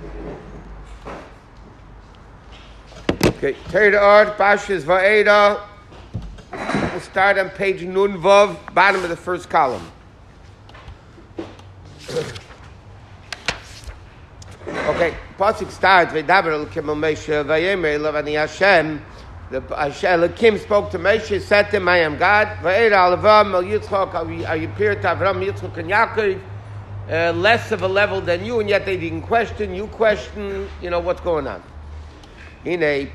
Okay, Torah Art, Pashas Va'eda. We'll start on page Nun Vav, bottom of the first column. Okay, Pasuk starts, V'daber Elokim el Moshe, V'yemer Elav ani Hashem. The Elokim spoke to Moshe, said to him, I am God. Va'eda Alavam el Yitzchok, I appeared to Avram, Yitzchok, and Yaakov. Less of a level than you, and yet they didn't question. You question, what's going on. This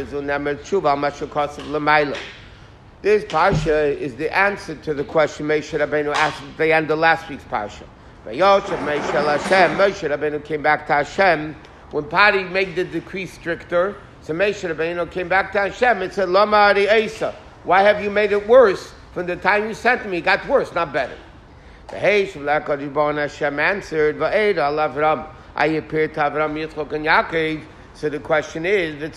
parsha is the answer to the question Moshe Rabbeinu asked at the end of last week's parsha. Moshe Rabbeinu came back to Hashem when Pari made the decree stricter. So Moshe Rabbeinu came back to Hashem and said, Lama Ari Asa, why have you made it worse? From the time you sent me, it got worse, not better. Hashem answered, I appeared to Avram, Yitzchok, and Yaakov. So the question is, the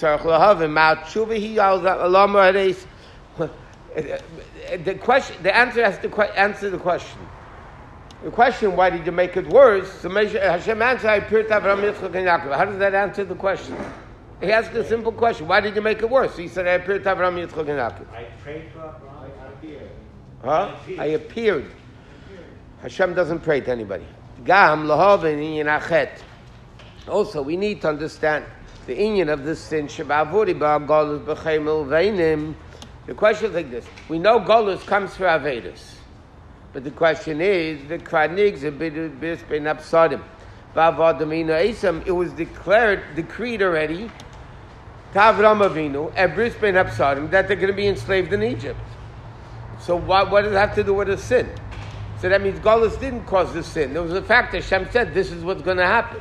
answer has to answer the question. The question, why did you make it worse? So Hashem answered, I appeared to Avram, Yitzchok, and Yaakov. How does that answer the question? He asked a simple question. Why did you make it worse? He said, I appeared to Avram, Yitzchok, and Yaakov. I prayed to Avram. I appeared. Huh? I appeared. Hashem doesn't pray to anybody. Gam lahavin inyan achet. Also, we need to understand the inyan of this sin. Shabavuri ba'galus b'cheimel veinim. The question is like this: we know galus comes for avedus, but the question is the kranigs bis ben absadim. Ba'avadamina esam. It was decreed already. Tavram Avinu and bris ben absadim that they're going to be enslaved in Egypt. So what does it have to do with a sin? So that means Golus didn't cause the sin. There was a fact that Hashem said this is what's going to happen.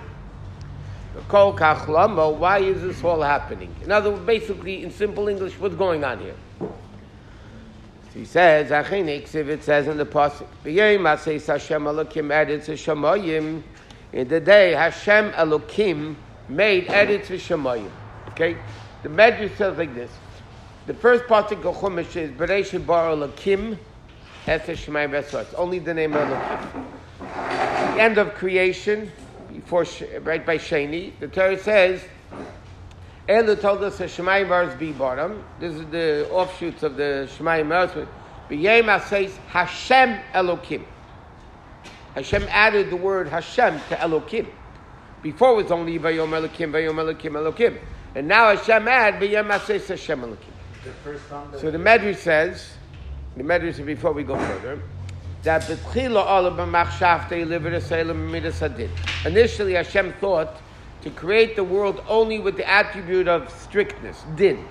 Why is this all happening? In other words, basically, in simple English, what's going on here? So he says, it says in the Pasuk, in the day Hashem Elokim made Eretz v'Shamayim. Okay? The Medrash says like this. The first Pasuk of Chumash is, Bereshit bara Elokim, it's only the name of Elohim. The end of creation, right by Sheni, the Torah says, Elu told us that Shemayim V'Aretz be bottom. This is the offshoots of the Shemayim V'Aretz. B'Yema says Hashem Elokim. Hashem added the word Hashem to Elokim. Before it was only V'Yom Elokim, V'Yom Elokim, Elokim. And now Hashem added B'Yema says Hashem Elokim. So the Medrash says, before we go further, that initially Hashem thought to create the world only with the attribute of strictness, din.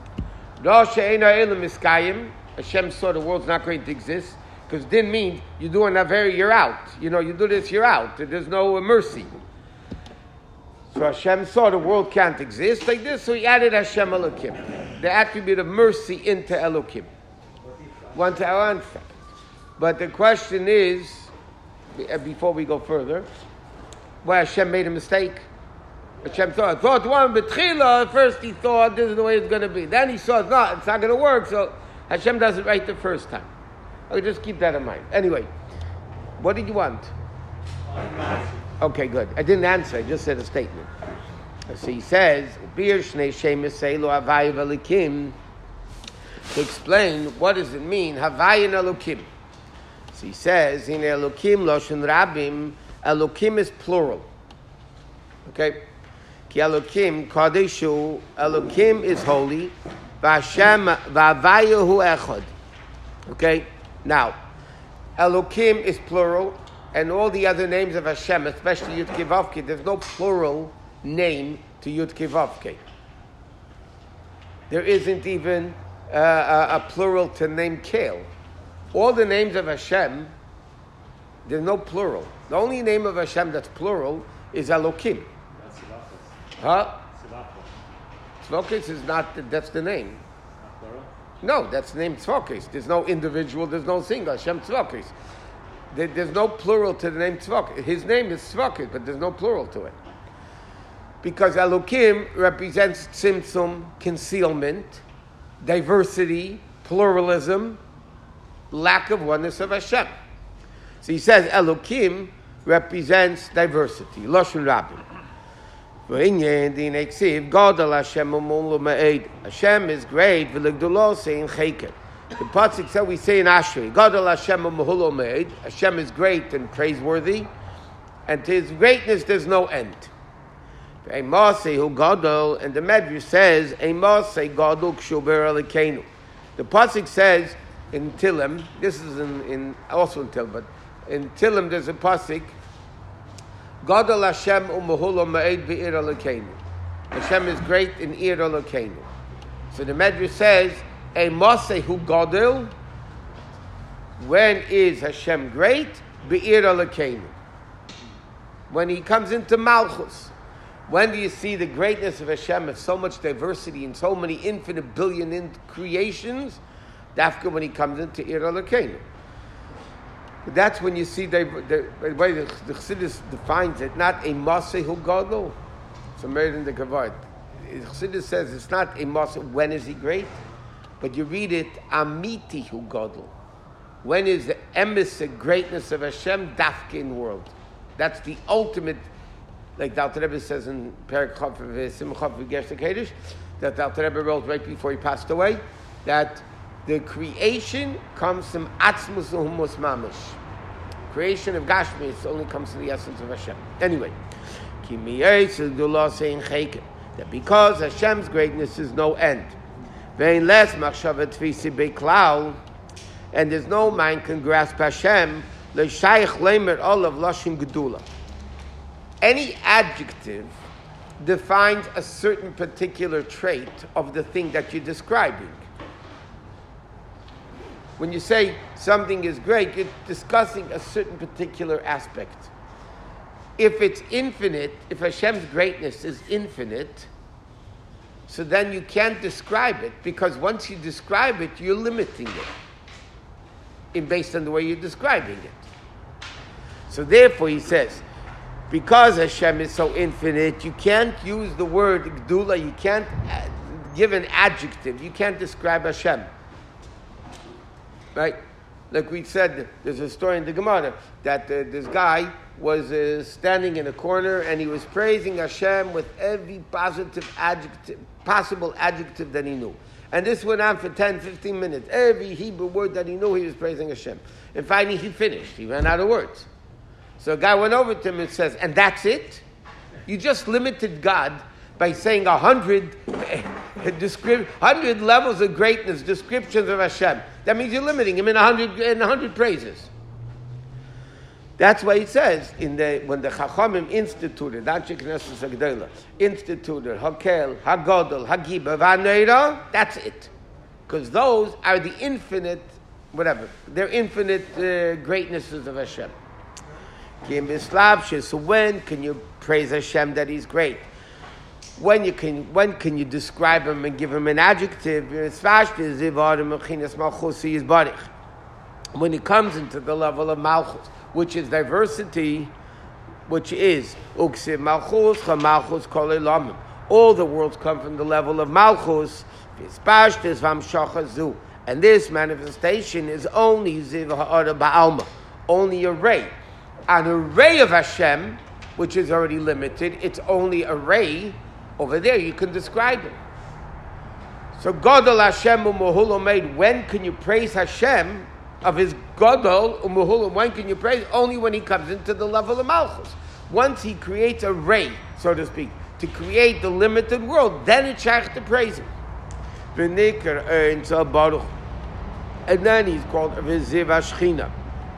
Hashem saw the world's not going to exist, because din means you do an aver, you're out. You do this, you're out. There's no mercy. So Hashem saw the world can't exist like this, so he added Hashem Elokim, the attribute of mercy into Elokim. One second. But the question is, before we go further, why Hashem made a mistake? Hashem thought one betchila. First he thought this is the way it's going to be. Then he saw it's not going to work. So Hashem does it right the first time. Okay, just keep that in mind. Anyway, what did you want? Okay, good. I didn't answer. I just said a statement. So he says, Bir shnei shemes seilu havai v'elikim. To explain what does it mean, Havayin Elokim. So he says, in Elokim Loshen Rabim, Elokim is plural. Okay? Ki Elokim, Kadeshu, Elokim is holy, V'Hashem, V'Havayahu Echad. Okay? Now, Elokim is plural, and all the other names of Hashem, especially Yud Kei Vav Kei, there's no plural name to Yud Kei Vav Kei. There isn't even a plural to name Kale. All the names of Hashem, there's no plural. The only name of Hashem that's plural is Elokim. Huh? Tzvokis is not, that's the name. No, that's the name Tzvokis. There's no individual, there's no single. Hashem Tzvokis. There's no plural to the name Tzvokis. His name is Tzvokis, but there's no plural to it. Because Elokim represents tzimtzum, concealment, diversity, pluralism, lack of oneness of Hashem. So he says Elokim represents diversity. Loshen Rabim. V'inyan din eksiv Gadol Hashem umulu ma'ed. Hashem is great. V'legdolo sein cheket. The pasuk said we say in Ashrei, Gadol Hashem umulu ma'ed. Hashem is great and praiseworthy, and to His greatness there's no end. V'emasei hu Gadol, and the Medrash says, Emasei Gadol kshuber alikeinu. The pasuk says in Tillim, this is in also in Tillim, but in Tillim there's a pasuk, Gadol Hashem u'mehula ma'ed be'ir alikeinu. Hashem is great in ir alikeinu. So the Medrash says, Emasei hu Gadol, when is Hashem great? Be'ir alikeinu. When He comes into Malchus. When do you see the greatness of Hashem of so much diversity and so many infinite billion creations? Dafka when He comes into Ir Elokeinu. That's when you see the way the Chassidus defines it, not a Maseh hu Gadol. It's a made in the Kavod. The Chassidus says it's not a Maseh, when is He great? But you read it, Amiti hu Gadol. When is the emes, the greatness of Hashem, Dafka in the world? That's the ultimate. Like the Alter Rebbe says in Perek Chav Simcha V'Gersh Kedesh, that the Alter Rebbe wrote right before he passed away, that the creation comes from Atzmus U'Humus Mamish. Creation of Gashmis only comes from the essence of Hashem. Anyway, that because Hashem's greatness is no end, and there's no mind can grasp Hashem, any adjective defines a certain particular trait of the thing that you're describing. When you say something is great, you're discussing a certain particular aspect. If it's infinite, if Hashem's greatness is infinite, so then you can't describe it, because once you describe it, you're limiting it based on the way you're describing it. So therefore, he says, because Hashem is so infinite, you can't use the word Gdula, you can't give an adjective, you can't describe Hashem. Right? Like we said, there's a story in the Gemara that this guy was standing in a corner and he was praising Hashem with every possible adjective that he knew. And this went on for 10, 15 minutes. Every Hebrew word that he knew, he was praising Hashem. And finally he finished. He ran out of words. So a guy went over to him and says, and that's it? You just limited God by saying 100 levels of greatness, descriptions of Hashem. That means you're limiting him in 100 praises. That's why he says when the Chachamim instituted Hakel, Hagodol, Hagiba, Vaneira, that's it. Because those are the infinite, whatever, they're infinite greatnesses of Hashem. So when can you praise Hashem that He's great? When can you describe Him and give Him an adjective? When it comes into the level of Malchus, which is diversity, which is Uksiv Malchus, Malchus Kol Elamim. All the worlds come from the level of Malchus. And this manifestation is only Ziv Ha'ara Ba'alma, only a ray. An array of Hashem, which is already limited, it's only a ray. Over there, you can describe it. So, Gadol Hashem u'Mehula made. When can you praise Hashem of His Gadol u'Mehula? When can you praise? Only when He comes into the level of Malchus. Once He creates a ray, so to speak, to create the limited world, then it's shaykh to praise Him. And then He's called Viziv Hashchina.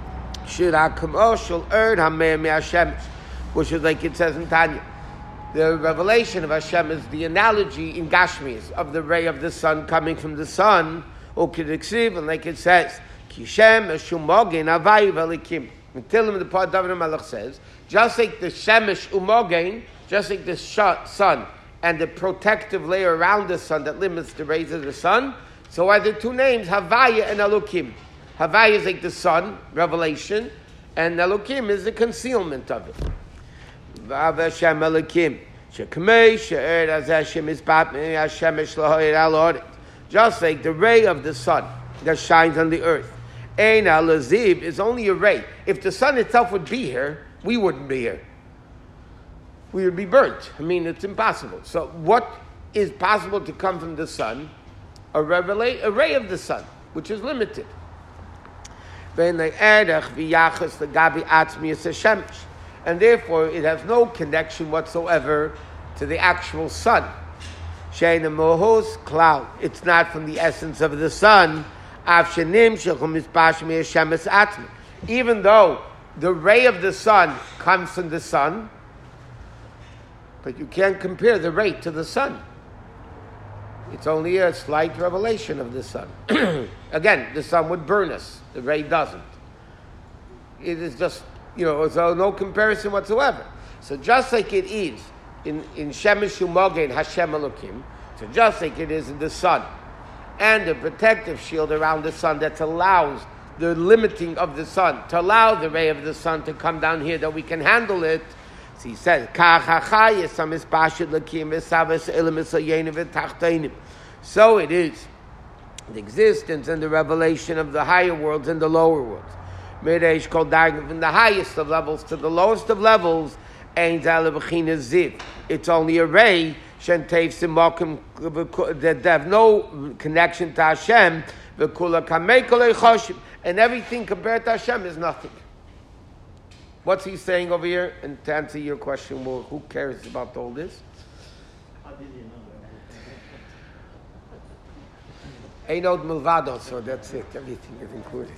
Which is like it says in Tanya. The revelation of Hashem is the analogy in Gashmis of the ray of the sun coming from the sun. And like it says, Kishem Shumogin Avayi Velikim. Until the part David Malach says, just like the Shemesh Umogain, just like the sun and the protective layer around the sun that limits the rays of the sun, so are the two names Havaya and Elokim. Havaya is like the sun, revelation, and Elokim is the concealment of it. Just like the ray of the sun that shines on the earth. Ein al-Laziv is only a ray. If the sun itself would be here, we wouldn't be here. we would be burnt. I mean, it's impossible. So what is possible to come from the sun? A ray of the sun, which is limited. And therefore, it has no connection whatsoever to the actual sun. It's not from the essence of the sun. Even though the ray of the sun comes from the sun, but you can't compare the ray to the sun. It's only a slight revelation of the sun. Again, the sun would burn us. The ray doesn't. It is just, so no comparison whatsoever. So just like it is in Shemesh U'Mogen Hashem Elokim, so just like it is in the sun, and the protective shield around the sun that allows the limiting of the sun, to allow the ray of the sun to come down here, that we can handle it. So he says, so it is the existence and the revelation of the higher worlds and the lower worlds. From the highest of levels to the lowest of levels, it's only a ray that have no connection to Hashem, and everything compared to Hashem is nothing. What's he saying over here? And to answer your question, well, who cares about all this? How did you know that? Einod Milvado, so that's it. Everything is included.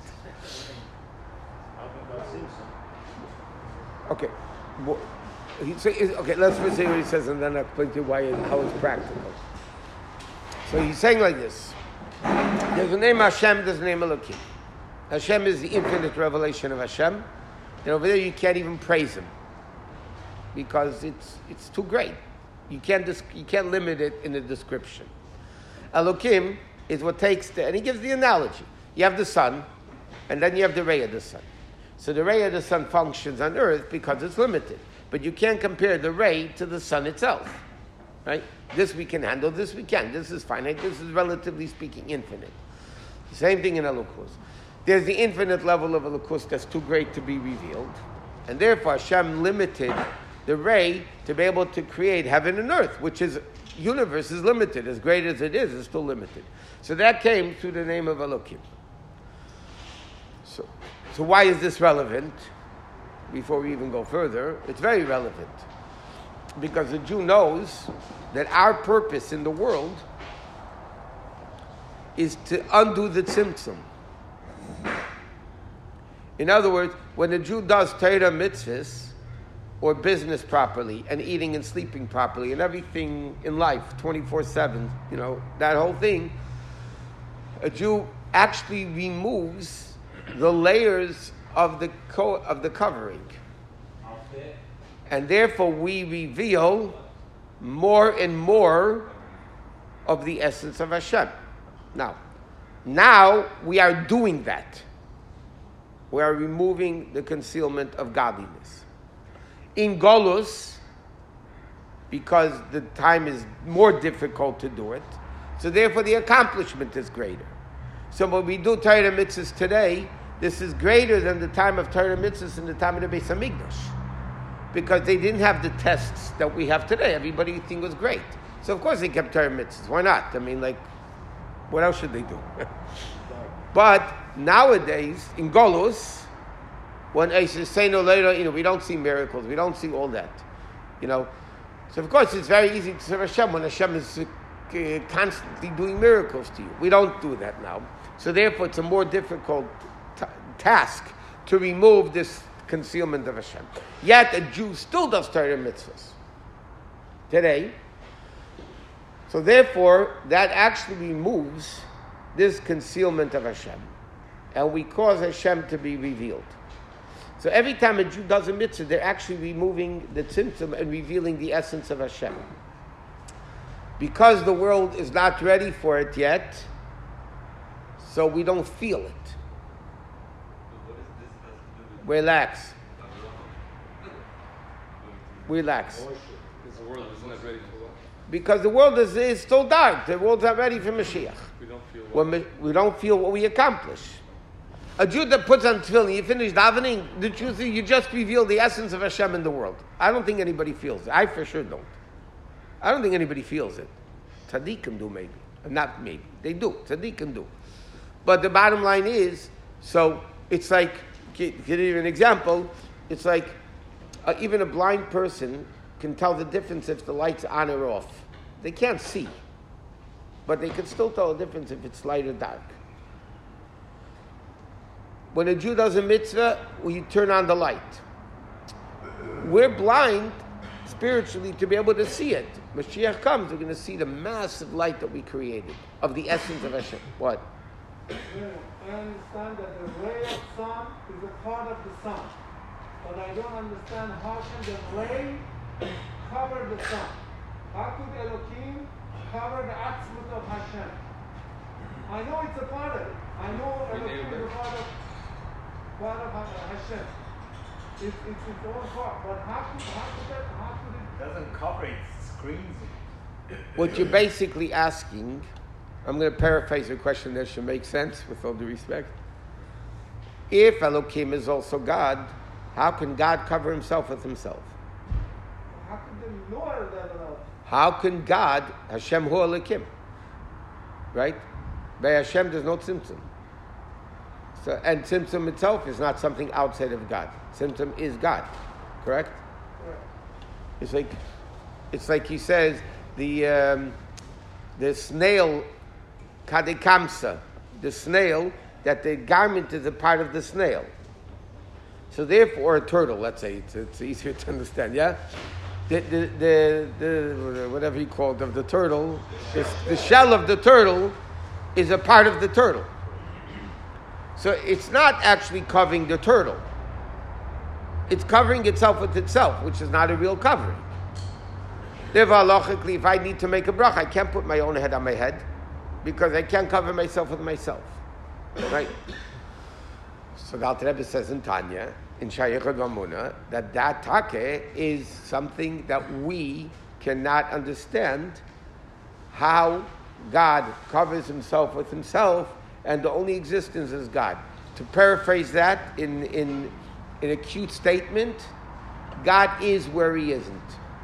Okay. Okay, let's first see what he says, and then I'll explain to you how it's practical. So he's saying like this. There's a name Hashem, there's a name Elokim. Hashem is the infinite revelation of Hashem. And over there you can't even praise him, because it's too great. You can't limit it in a description. Elokim is what takes and he gives the analogy. You have the sun, and then you have the ray of the sun. So the ray of the sun functions on earth because it's limited. But you can't compare the ray to the sun itself. Right? This we can handle, this we can. This is finite, this is relatively speaking infinite. The same thing in Elokus. There's the infinite level of Elokus that's too great to be revealed. And therefore Hashem limited the ray to be able to create heaven and earth, which is, universe is limited. As great as it is, it's still limited. So that came through the name of Elokim. So why is this relevant? Before we even go further, it's very relevant. Because the Jew knows that our purpose in the world is to undo the tzimtzum. In other words, when the Jew does Torah mitzvahs, or business properly, and eating and sleeping properly, and everything in life, 24/7, that whole thing, a Jew actually removes the layers of the covering. And therefore we reveal more and more of the essence of Hashem. Now we are doing that. We are removing the concealment of godliness. In Golus, because the time is more difficult to do it, so therefore the accomplishment is greater. So when we do Torah mitzvahs today, this is greater than the time of Torah mitzvahs in the time of the Beis Hamikdash, because they didn't have the tests that we have today. Everybody think was great, so of course they kept Torah mitzvahs. Why not? I mean, what else should they do? But nowadays in Golus, when I say no later, we don't see miracles, we don't see all that, So of course it's very easy to serve Hashem when Hashem is constantly doing miracles to you. We don't do that now. So therefore it's a more difficult task to remove this concealment of Hashem. Yet a Jew still does Torah mitzvahs today. So therefore that actually removes this concealment of Hashem, and we cause Hashem to be revealed. So every time a Jew does a mitzvah, they're actually removing the tzimtzum and revealing the essence of Hashem. Because the world is not ready for it yet, so we don't feel it. Relax. Relax. Because the world is not ready for what? Because the world is still dark. The world's not ready for Mashiach. We don't feel what? We don't feel what we accomplish. A Jew that puts on tefillin, you finish davening, the truth is you just reveal the essence of Hashem in the world. I don't think anybody feels it. I for sure don't. I don't think anybody feels it. Tzaddikim do maybe. Not maybe. They do. Tzaddikim do. But the bottom line is, so it's like, to give you an example, it's like even a blind person can tell the difference if the light's on or off. They can't see, but they can still tell the difference if it's light or dark. When a Jew does a mitzvah, you turn on the light. We're blind spiritually to be able to see it. Mashiach comes, we're going to see the massive light that we created of the essence of Hashem. What? I understand that the ray of sun is a part of the sun, but I don't understand how can the ray cover the sun? How could Elohim cover the atzmut of Hashem? I know it's a part of it. I know Elohim is a part of Hashem. It's its own part. But how could it? Doesn't cover it, screens it. What you're basically asking, I'm going to paraphrase your question that should make sense with all due respect. If Elohim is also God, how can God cover himself with himself? How can they know that about? How can God, Hashem hu Elohim, right? By Hashem there's no tzimtzum. So, and tzimtzum itself is not something outside of God. Tzimtzum is God, correct? Right. It's like he says, the snail, kadekamsa, the snail, that the garment is a part of the snail. So therefore, a turtle, let's say, it's easier to understand, yeah? The whatever you call it, of the turtle, the shell of the turtle is a part of the turtle. So it's not actually covering the turtle. It's covering itself with itself, which is not a real covering. Therefore, halachically, if I need to make a bracha, I can't put my own head on my head because I can't cover myself with myself. Right? So the Alter Rebbe says in Tanya, in Shayechot Vamuna, that take is something that we cannot understand how God covers himself with himself and the only existence is God. To paraphrase that in a cute statement, God is where he isn't.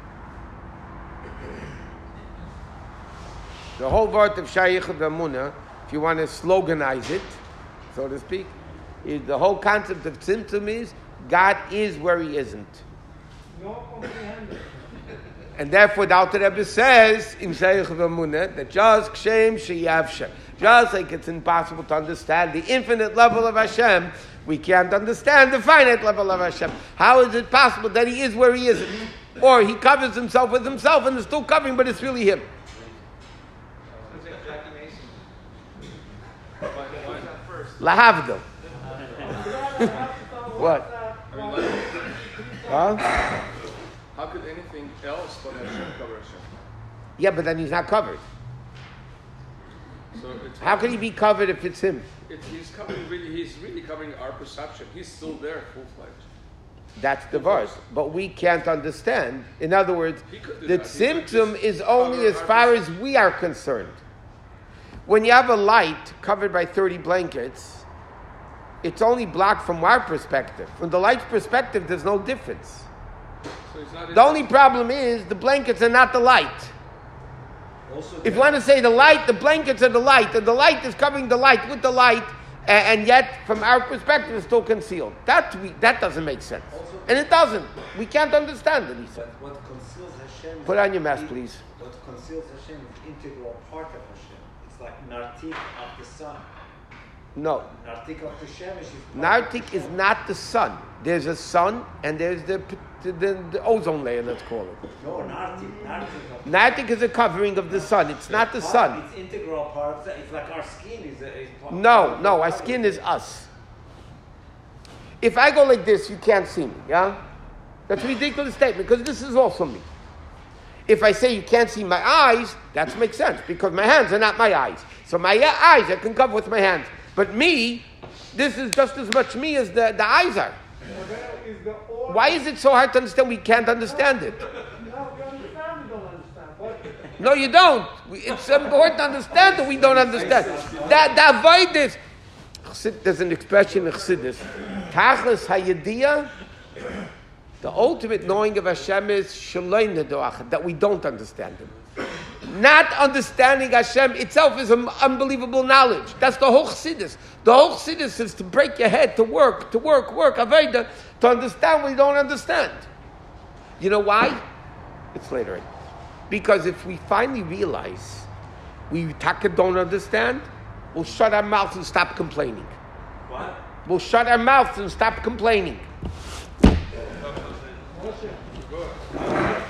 The whole part of Shayechot Vamuna, if you want to sloganize it, so to speak, is the whole concept of tzimtzum is God is where he isn't. No comprehension. And therefore the Alter Rebbe says in Shayechot Vamuna that just kshem sheyavshem, just like it's impossible to understand the infinite level of Hashem, we can't understand the finite level of Hashem. How is it possible that he is where he isn't? Or he covers himself with himself and is still covering, but it's really him. Lahavdil. What? Huh? How could anything else but Hashem cover Hashem? Yeah, but then he's not covered. So it's, How can he be covered if it's him? he's really covering our perception. He's still there, full-fledged. That's the verse. But we can't understand. In other words, He could do the that. He could symptom just is only cover as our far as we are concerned. When you have a light covered by 30 blankets, it's only blocked from our perspective. From the light's perspective, there's no difference. So it's not The only problem is the blankets are not the light. Also, If you want to say the light, the blankets are the light, and the light is covering the light with the light, and yet from our perspective it's still concealed. That doesn't make sense. And it doesn't. We can't understand it, he said. But what conceals Hashem... Put on your mask, please. What conceals Hashem is integral part of Hashem. It's like Nartik of the sun. No. Nartik of the Shemesh is part of Nartik is not the sun. There's a sun, and there's the ozone layer, let's call it. No, Nartik of the Nartik is a covering of the sun. It's not the sun. It's integral part of that. It's like our skin is part No, our skin is us. If I go like this, you can't see me, yeah? That's a ridiculous statement, because this is also me. If I say you can't see my eyes, that makes sense, because my hands are not my eyes. So my eyes I can cover with my hands. But me, this is just as much me as the eyes are. Why is it so hard to understand? We can't understand it. No, we understand, we don't understand. But No, you don't. It's important to understand that we don't understand. That avoid this. there's an expression in Chassidus, Tachlis Hayediyah, the ultimate knowing of Hashem is Shaloi Nedoach, that we don't understand Him. Not understanding Hashem itself is an unbelievable knowledge. That's the whole Chassidus. The whole Chassidus is to break your head, to work, Aveda, to understand what you don't understand. You know why? It's later in. Because if we finally realize we don't understand, we'll shut our mouths and stop complaining. What? We'll shut our mouths and stop complaining. Moshe.